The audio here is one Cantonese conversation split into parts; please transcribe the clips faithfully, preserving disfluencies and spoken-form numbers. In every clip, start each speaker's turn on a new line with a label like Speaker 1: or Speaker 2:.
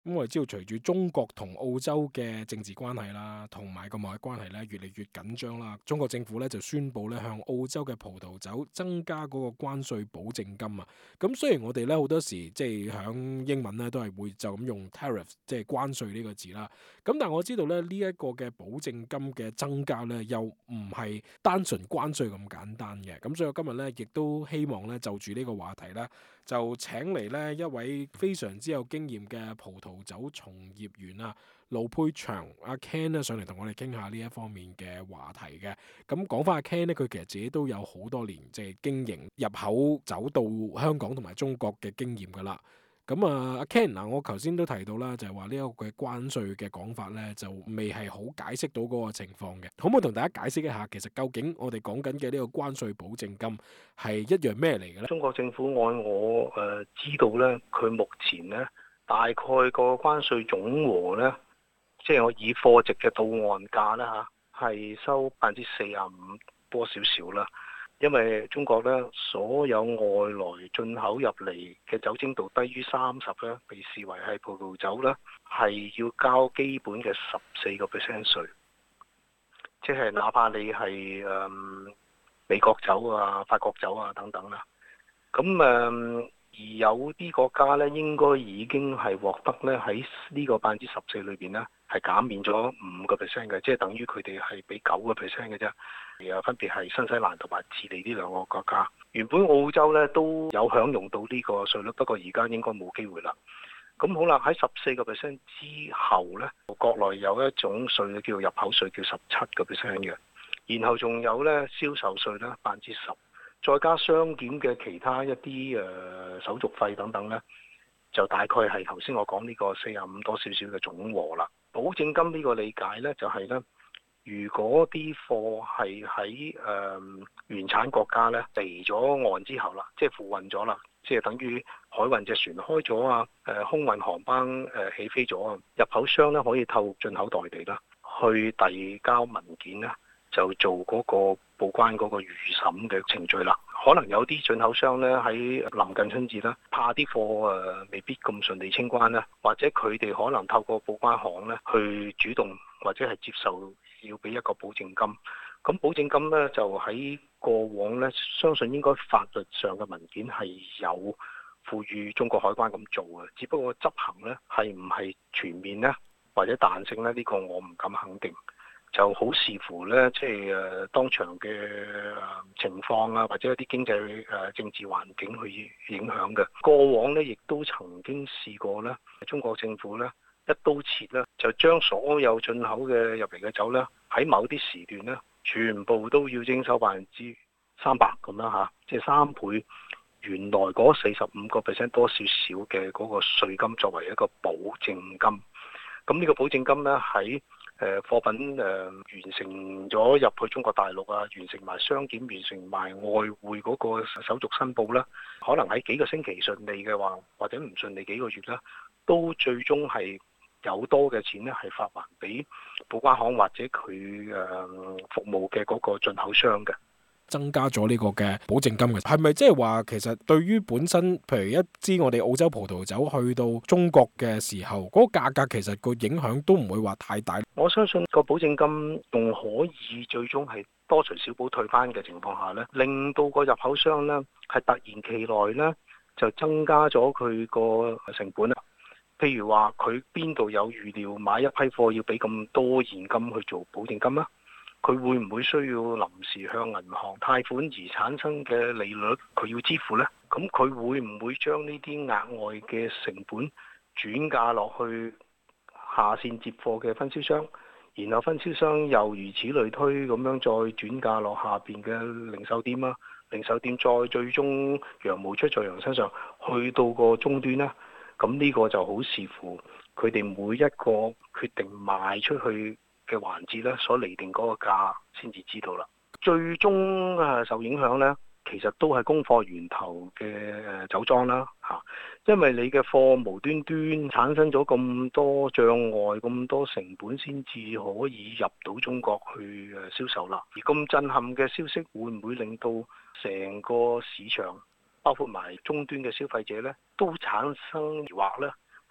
Speaker 1: 咁我哋知道，隨住中國同澳洲嘅政治關係啦，同埋個貿易關係咧越嚟越緊張啦，中國政府咧就宣布咧向澳洲嘅葡萄酒增加嗰個關稅保證金啊。咁雖然我哋咧好多時即係響英文咧都係會就咁用 tariff，即係關稅呢個字啦。咁但係我知道咧呢一個嘅保證金嘅增加咧又唔係單純關稅咁簡單嘅。咁所以我今日咧亦都希望咧就住呢個話題咧，就請嚟咧一位非常之有經驗嘅葡萄酒從業員啊，盧佩祥阿 Ken 咧上嚟同我哋傾下呢一方面嘅話題嘅。咁講翻阿 Ken 咧，佢其實自己都有好多年即係經營入口酒到香港同埋中國嘅經驗噶啦。咁啊，阿 Ken 嗱，我頭先都提到啦，就係話呢一個嘅關稅嘅講法咧，就未係好解釋到嗰個情況嘅。可唔可以同大家解釋一下，其實究竟我哋講緊嘅呢個關稅保證金係一樣咩嚟嘅咧？
Speaker 2: 中國政府按我誒、呃、知道咧，佢目前咧大概個關稅總和咧，即係我以貨值嘅到岸價啦嚇，係收百分之四十五多少少啦。因為中國咧所有外來進口入嚟嘅酒精度低於三十咧，被視為係葡萄酒咧，係要交基本嘅十四個 percent 稅，即係哪怕你係誒、嗯、美國酒啊、法國酒啊等等啦。咁誒、嗯，而有啲國家咧，應該已經係獲得咧喺呢個百分之十四裏邊咧，係減免咗五個 percent 嘅，即係等於佢哋係俾九個 percent 嘅啫。誒，分別係新西蘭同埋智利呢兩個國家。原本澳洲咧都有享用到呢個稅率，不過而家應該冇機會啦。咁好啦，喺十四個 percent 之後咧，國內有一種稅叫入口稅，叫十七個 percent 嘅。然後仲有咧銷售稅咧百分之十。再加商檢嘅其他一啲誒、呃、手續費等等呢，就大概係頭先我講呢個四十五多少少嘅總和啦。保證金呢個理解呢，就係、是、呢：如果啲貨係喺誒原產國家呢離咗岸之後啦，即係付運咗啦，即係等於海運隻船開咗啊，誒、呃、空運航班誒、呃、起飛咗啊，入口商呢可以透過進口代理啦，去遞交文件啦。就做嗰個報關嗰個預審嘅程序啦。可能有啲進口商咧喺臨近春節啦，怕啲貨誒未必咁順利清關啦，或者佢哋可能透過報關行咧去主動或者係接受要俾一個保證金。咁保證金咧就喺過往咧，相信應該法律上嘅文件係有賦予中國海關咁做嘅，只不過執行咧係唔係全面咧或者彈性咧？呢個我唔敢肯定。就好視乎咧，即係誒當場嘅情況啊，或者一啲經濟誒政治環境去影響嘅。過往咧，亦都曾經試過咧，中國政府咧一刀切咧，就將所有進口嘅入嚟嘅酒咧，喺某啲時段咧，全部都要徵收百分之三百咁樣嚇，即係三倍原來嗰四十五個 percent 多少少嘅嗰個稅金作為一個保證金。咁呢個保證金咧喺誒貨品誒、呃、完成咗入去中國大陸啊，完成埋商檢，完成埋外匯嗰個手續申報啦，可能喺幾個星期順利嘅話，或者唔順利幾個月啦，都最終係有多嘅錢咧，係發還俾報關行或者佢誒、呃、服務嘅嗰個進口商嘅。
Speaker 1: 增加咗呢個嘅保證金嘅，係咪即係話其實對於本身，譬如一支我哋澳洲葡萄酒去到中國嘅時候，嗰個價格其實個影響都唔會話太大。
Speaker 2: 我相信個保證金仲可以最終係多除少補退翻嘅情況下呢，令到個入口商呢係突然其來呢就增加咗佢個成本啦。譬如話佢邊度有預料買一批貨要俾咁多現金去做保證金啦？佢會唔會需要臨時向銀行貸款而產生嘅利率佢要支付呢？咁佢會唔會將呢啲額外嘅成本轉嫁落去下線接貨嘅分銷商，然後分銷商又如此類推咁樣再轉嫁落下邊嘅零售店啊，零售店再最終羊毛出在羊身上，去到個終端呢？咁呢個就好視乎佢哋每一個決定賣出去嘅環節咧，所釐定嗰個價先至知道啦。最終誒受影響咧，其實都係供貨源頭嘅誒酒莊啦嚇，因為你嘅貨無端端產生咗咁多障礙、咁多成本，先至可以入到中國去誒銷售啦。而咁震撼嘅消息，會唔會令到成個市場，包括埋終端嘅消費者咧，都產生疑惑咧？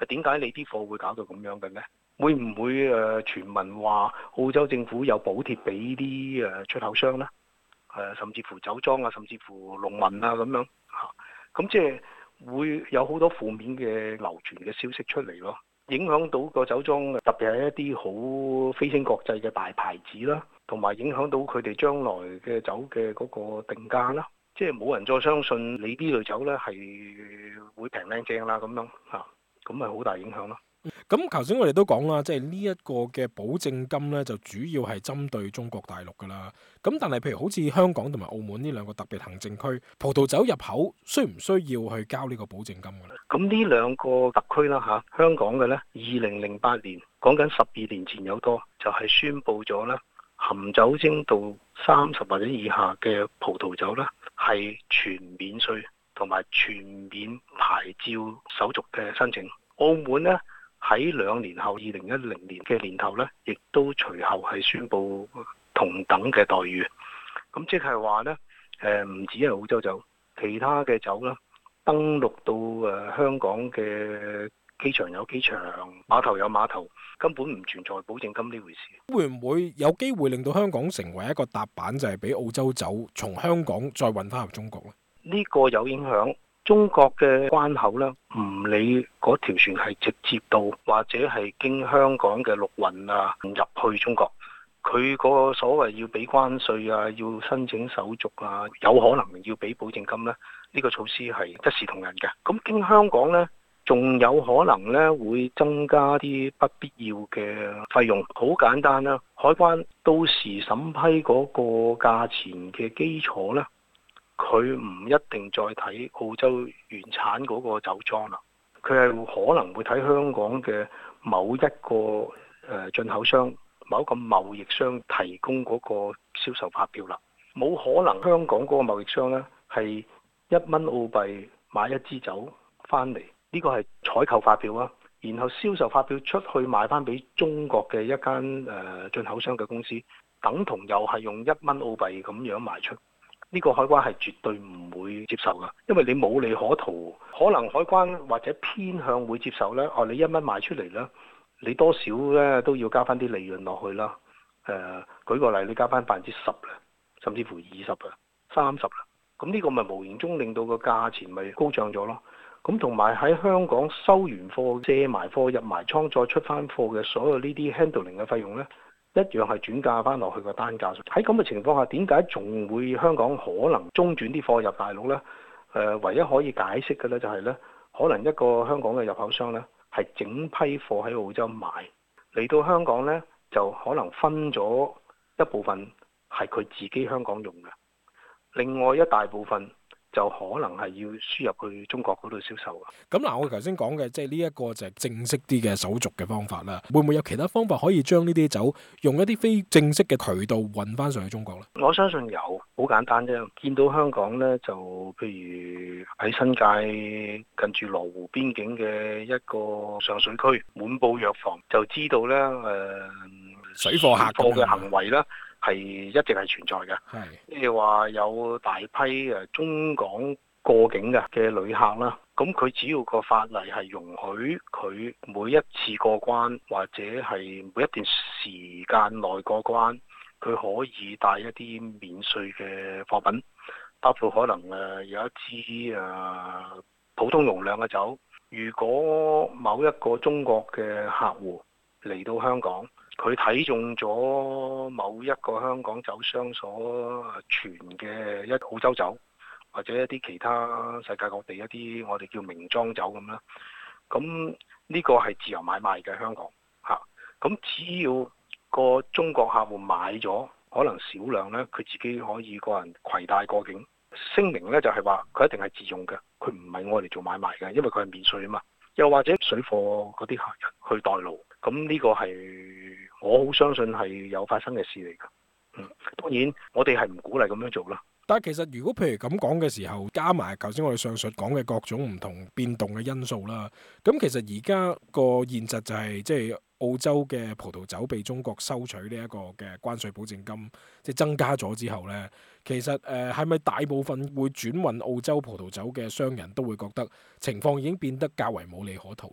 Speaker 2: 點解你啲貨會搞到咁樣嘅呢？會唔會誒、呃、傳聞話澳洲政府有補貼俾啲誒出口商呢？誒、呃、甚至乎酒莊啊，甚至乎農民啊咁樣嚇，咁、啊、即係會有好多負面嘅流傳嘅消息出嚟咯，影響到個酒莊，特別係一啲好飛升國際嘅大牌子啦，同埋影響到佢哋將來嘅酒嘅嗰個定價啦，即係冇人再相信你呢類酒呢係會平靚正啦咁樣嚇，咁咪好大影響咯。
Speaker 1: 咁頭先我哋都講啦，即係呢一個嘅保證金呢，就主要係針對中國大陸噶啦。咁但係譬如好似香港同埋澳門呢兩個特別行政區，葡萄酒入口需唔需要去交呢個保證金嘅咧？
Speaker 2: 咁呢兩個特區啦嚇，香港嘅呢，二零零八年講緊十二年前有多，就係、是、宣布咗啦，含酒精度三十或者以下嘅葡萄酒呢，係全免稅同埋全免牌照手續嘅申請。澳門呢，喺兩年後，二零一零年嘅年頭呢，亦都隨後係宣布同等嘅待遇。咁即係話呢，誒唔止係澳洲酒，其他嘅酒啦，登陸到誒香港嘅機場有機場，碼頭有碼頭，根本唔存在保證金呢回事。
Speaker 1: 會唔會有機會令到香港成為一個踏板，就係俾澳洲酒從香港再運翻入中國呢？
Speaker 2: 呢個有影響。中國嘅關口呢，唔理嗰條船係直接到或者係經香港嘅陸運啊入去中國，佢嗰個所謂要俾關稅啊，要申請手續啊，有可能要俾保證金呢。呢個措施係一視同仁嘅。咁經香港呢，仲有可能呢會增加啲不必要嘅費用。好簡單啦，海關到時審批嗰個價錢嘅基礎呢，佢唔一定再睇澳洲原產嗰個酒莊啦，佢係可能會睇香港嘅某一個誒進口商、某一個貿易商提供嗰個銷售發票啦。冇可能香港嗰個貿易商呢係一蚊澳幣買一支酒翻嚟，呢個係採購發票啊，然後銷售發票出去賣翻俾中國嘅一間誒進口商嘅公司，等同又係用一蚊澳幣咁樣賣出。呢個海關係絕對唔會接受㗎，因為你冇利可圖，可能海關或者偏向會接受呢。哦，你一蚊賣出嚟啦，你多少呢都要加翻啲利潤落去啦。誒、呃，舉個例，你加翻百分之十啦，甚至乎二十啦、三十啦，咁呢個咪無形中令到個價錢咪高漲咗咯。咁同埋喺香港收完貨、卸埋貨、入埋倉再出翻貨嘅所有呢啲 handling 嘅費用呢，一樣係轉嫁翻落去個單價上。喺咁嘅情況下，點解仲會香港可能中轉啲貨入大陸呢？誒、呃，唯一可以解釋嘅呢，就係呢，可能一個香港嘅入口商呢，係整批貨喺澳洲買嚟到香港呢，就可能分咗一部分係佢自己香港用嘅，另外一大部分就可能係要輸入去中國嗰度銷售嘅。
Speaker 1: 咁嗱，我頭先講嘅即係呢一個就係正式啲嘅手續嘅方法啦。會唔會有其他方法可以將呢啲酒用一啲非正式嘅渠道運翻上去中國呢？
Speaker 2: 我相信有，好簡單啫。見到香港呢，就譬如喺新界近住羅湖邊境嘅一個上水區滿布藥房，就知道呢誒、呃、
Speaker 1: 水貨客
Speaker 2: 嘅行為呢係一直係存在嘅。
Speaker 1: 係
Speaker 2: 即係話有大批誒中港過境嘅嘅旅客啦，咁佢只要個法例係容許佢每一次過關或者係每一段時間內過關，佢可以帶一啲免稅嘅貨品，包括可能誒有一支誒普通容量嘅酒。如果某一個中國嘅客戶嚟到香港，佢睇中咗某一個香港酒商所傳嘅一澳洲酒，或者一啲其他世界各地一啲我哋叫名莊酒咁啦，咁呢個係自由買賣嘅香港嚇。咁只要個中國客戶買咗，可能少量呢，佢自己可以個人攜帶過境，聲明呢就係話佢一定係自用嘅，佢唔係我嚟做買賣嘅，因為佢係免稅啊嘛。又或者水貨嗰啲客人去代勞，咁呢個係我好相信係有發生嘅事嚟㗎。嗯，當然我哋係唔鼓勵咁樣做啦。
Speaker 1: 但係其實如果譬如咁講嘅時候，加埋頭先我哋上述講嘅各種唔同變動嘅因素啦，咁其實而家個現實就係即係澳洲嘅葡萄酒被中國收取呢一個嘅關稅保證金，即係增加咗之後呢，其實誒係咪大部分會轉運澳洲葡萄酒嘅商人都會覺得情況已經變得較為冇利可圖呢？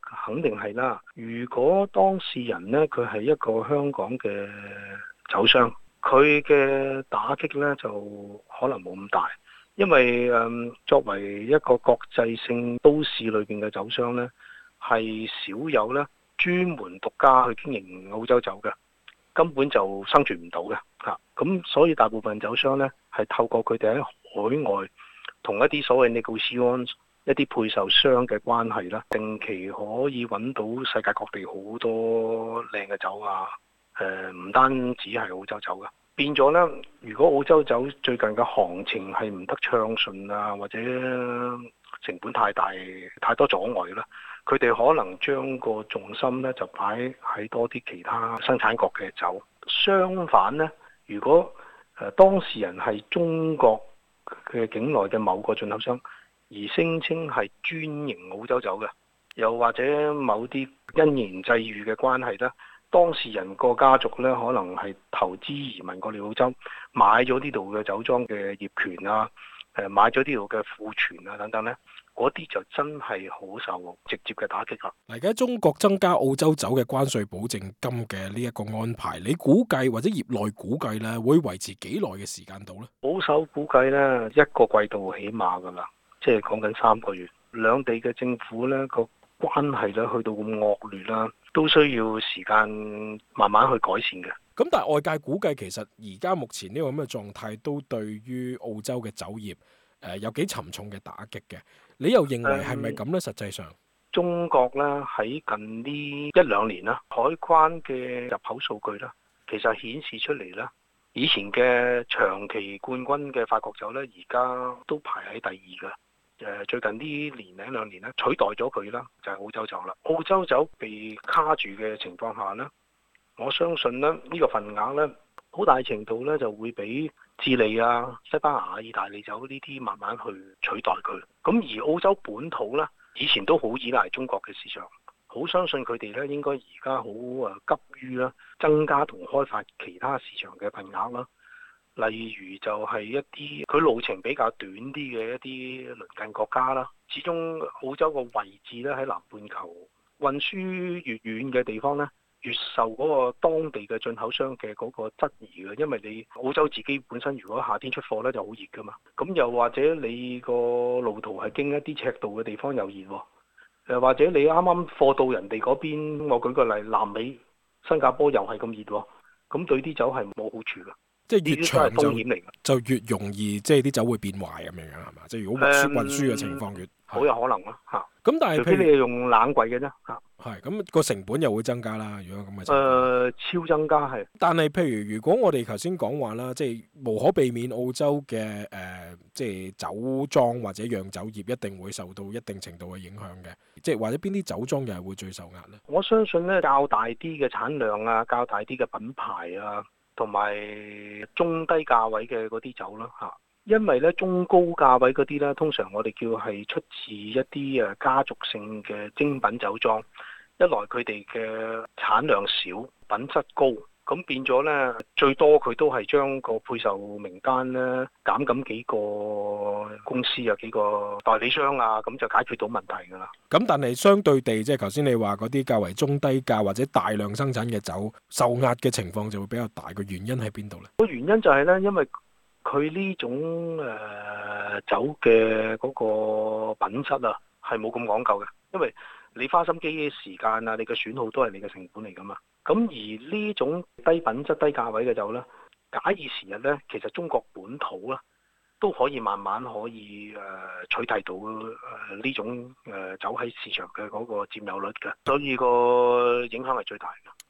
Speaker 2: 肯定係啦。如果當事人呢，佢係一個香港嘅酒商，佢嘅打擊呢就可能冇咁大，因為誒、嗯、作為一個國際性都市裏邊嘅酒商呢，係少有呢專門獨家去經營澳洲酒嘅，根本就生存唔到嘅嚇。咁、啊、所以大部分酒商呢，係透過佢哋喺海外同一啲所謂 negotiation 一啲配售商嘅關係啦，定期可以揾到世界各地好多靚嘅酒啊！誒、呃，唔單止係澳洲酒嘅，變咗呢，如果澳洲酒最近嘅行情係唔得暢順啊，或者成本太大、太多阻礙啦，佢哋可能將個重心呢就擺喺多啲其他生產國嘅酒。相反呢，如果誒、呃、當事人係中國嘅境內嘅某個進口商，而聲稱係專營澳洲酒嘅，又或者某啲因緣際遇嘅關係咧，當事人個家族咧可能係投資移民過嚟澳洲，買咗呢度嘅酒莊嘅業權啊，誒買咗呢度嘅庫存啊等等咧，嗰啲就真係好受直接嘅打擊啦。
Speaker 1: 而家中國增加澳洲酒嘅關稅保證金嘅呢一個安排，你估計或者業內估計咧，會維持幾耐嘅時間度咧？
Speaker 2: 保守估計咧，一個季度起碼噶啦。即係講緊三個月，兩地嘅政府呢個關係咧去到咁惡劣啦，都需要時間慢慢去改善嘅。
Speaker 1: 咁但係外界估計，其實而家目前呢個咁嘅狀態，都對於澳洲嘅酒業誒、呃、有幾沉重嘅打擊嘅。你又認為係咪咁呢？實際上，
Speaker 2: 中國呢喺近呢一兩年啦，海關嘅入口數據啦，其實顯示出嚟啦，以前嘅長期冠軍嘅法國酒呢，而家都排喺第二嘅。誒最近呢年零兩年咧，取代咗佢啦，就係澳洲酒啦。澳洲酒被卡住嘅情況下呢，我相信咧呢個份額呢，好大程度呢就會俾智利啊、西班牙、意大利酒呢啲慢慢去取代佢。咁而澳洲本土呢，以前都好依賴中國嘅市場，好相信佢哋呢應該而家好誒急於啦增加同開發其他市場嘅份額啦。例如就係一啲佢路程比較短啲嘅一啲鄰近國家啦，始終澳洲個位置咧喺南半球，運輸越遠嘅地方咧，越受嗰個當地嘅進口商嘅嗰個質疑嘅，因為你澳洲自己本身如果夏天出貨咧就好熱噶嘛，咁又或者你個路途係經一啲赤道嘅地方又熱喎，誒或者你啱啱貨到人哋嗰邊，我舉個例，南美新加坡又係咁熱喎，咁對啲酒係冇好處㗎。
Speaker 1: 即係越長就就越容易，即係啲酒會變壞咁樣樣係嘛？即係如果運輸運輸嘅情況越
Speaker 2: 好、嗯、有可能咯嚇。咁
Speaker 1: 但係
Speaker 2: 除非你係用冷櫃嘅啫嚇。
Speaker 1: 係咁個成本又會增加啦。如果咁嘅情況，誒、
Speaker 2: 呃、超增加係。
Speaker 1: 但係譬如如果我哋頭先講話啦，即係無可避免澳洲嘅誒、呃，即係酒莊或者釀酒業一定會受到一定程度嘅影響嘅。即係或者邊啲酒莊又係會最受壓咧？
Speaker 2: 我相信咧，較大啲嘅產量啊，較大啲嘅品牌啊。同埋中低價位嘅嗰啲酒啦嚇，因為咧中高價位嗰啲咧，通常我哋叫係出自一啲誒家族性嘅精品酒莊，一來佢哋嘅產量少，品質高，咁變咗咧最多佢都係將個配售名單咧減咁幾個公司啊，幾個代理商啊，咁就解決到問題㗎啦。
Speaker 1: 咁但係相對地，即係頭先你話嗰啲較為中低價或者大量生產嘅酒受壓嘅情況就會比較大，個原因喺邊度咧？
Speaker 2: 個原因就係咧，因為佢呢種誒、呃、酒嘅嗰個品質啊，係冇咁講究嘅，因為你花心機嘅時間啊，你嘅損耗都係你嘅成本嚟㗎嘛。咁而呢種低品質低價位嘅酒咧，假以時日咧，其實中國本土啦都可以慢慢可以誒、呃、取締到誒呢、呃、種誒、呃、酒喺市場嘅嗰個佔有率嘅，所以個影響係最大嘅。